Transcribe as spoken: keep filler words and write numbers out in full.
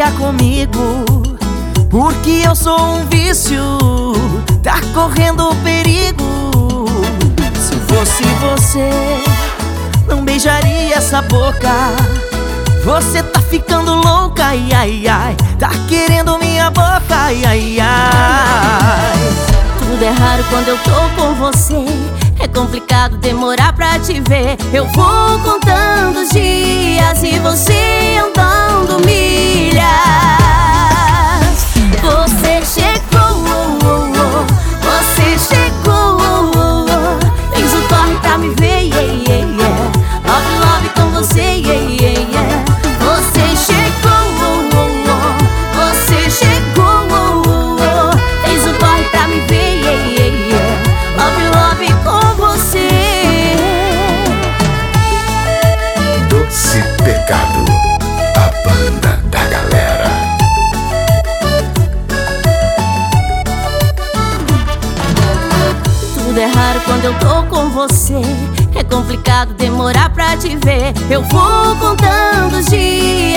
ficaria comigo, porque eu sou um vício, tá correndo perigo. Se fosse você, não beijaria essa boca. Você tá ficando louca, ai, ai, ai. Tá querendo minha boca, ai, ai, ai. Tudo é raro quando eu tô com você. É complicado demorar pra te ver. Eu vou contando os dias e você andando milhas. Você chegou, você chegou. Fez um corre pra me ver, yeah, yeah, yeah. Love, love com você, yeah, yeah, yeah. Você chegou, você chegou. Fez um corre pra me ver, yeah, yeah, yeah. Love, love com você. Doce Pecado, a banda da galera. Tudo é raro quando eu tô com você. É complicado demorar pra te ver. Eu vou contando os dias